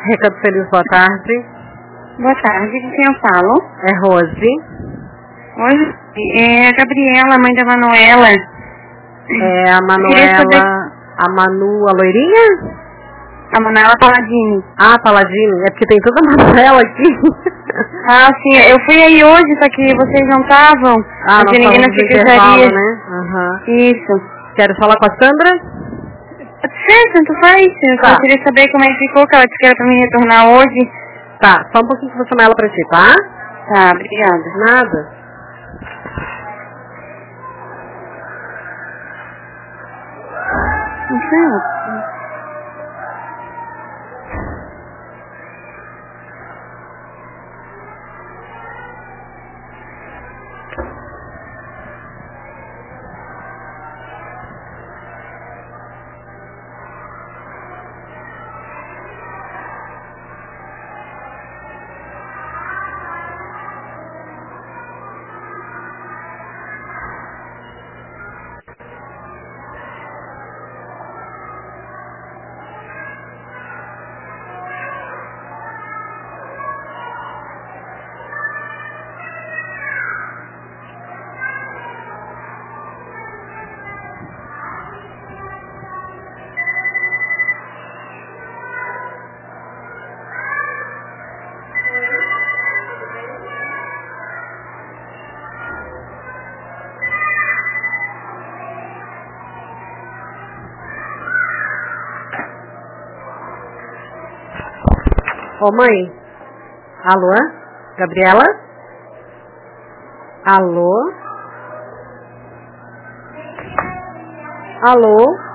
Recanto Feliz, boa tarde. Boa tarde, de quem eu falo? É Rose. Oi, é a Gabriela, mãe da Manuela. É a Manuela, a Manu, a loirinha? A Manuela Paladini. Ah, Paladini, é porque tem toda a Manuela aqui. Ah, sim, eu fui aí hoje, só que vocês não estavam. Ah, não tinha ninguém na secretaria, secretaria. né? Uhum. Isso. Quero falar com a Sandra? Pode ser, tanto faz. Eu só queria saber como é que ficou, que ela disse que era pra mim retornar hoje. Tá, só um pouquinho que eu vou chamar ela pra ti, tá? Tá, obrigada. Nada. Não sei. Ô mãe. Alô? Gabriela? Alô? Alô?